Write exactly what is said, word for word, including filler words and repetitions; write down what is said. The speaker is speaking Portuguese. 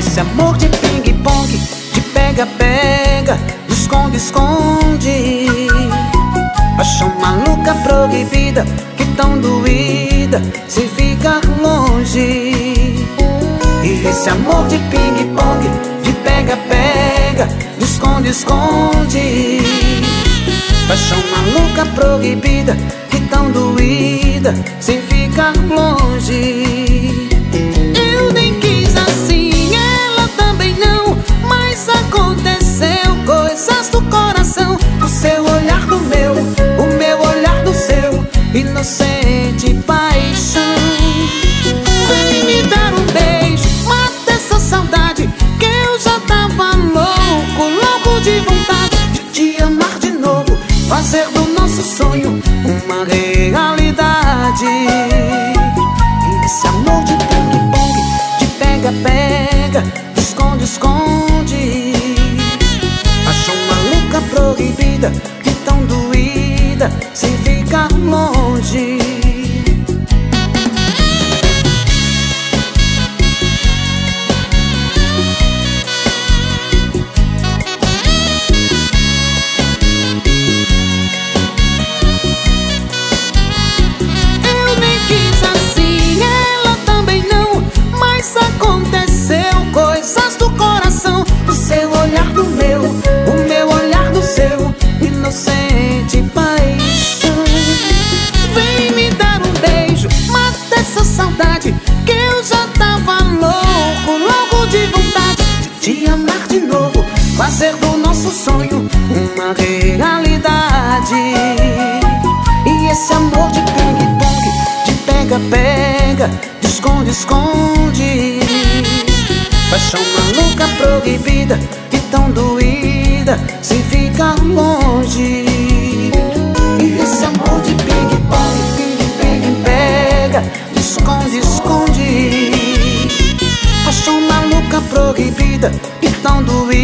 esse amor de ping-pong, de pega-pega, de esconde-esconde. Paixão maluca proibida, que tão doída sem ficar longe. E esse amor de ping-pong, de pega-pega, de esconde-esconde. Paixão maluca proibida, que tão doída sem ficar longe. Eu nem quis assim, ela também não, mas aconteceu coisas do coração. O seu olhar do meu, o meu olhar do seu, inocente paixão. Vem me dar um beijo, mata essa saudade, que eu já tava louco, louco de vontade de te amar de novo, fazer do nosso sonho uma realidade. E esse amor de ping-pong, de pega-pega, de esconde-esconde. Paixão maluca proibida, que tão doída sem ficar longe. Aconteceu coisas do coração. O seu olhar do meu, o meu olhar do seu, inocente paixão. Vem me dar um beijo, mata essa saudade, que eu já tava louco, louco de vontade de te amar de novo, fazer do nosso sonho uma realidade. E esse amor de ping-pong, de pega-pega, de esconde-esconde. Paixão maluca proibida, que tão doída sem ficar longe. E esse amor de ping-pong, pega-pega, de esconde-esconde. Paixão maluca proibida, que tão doída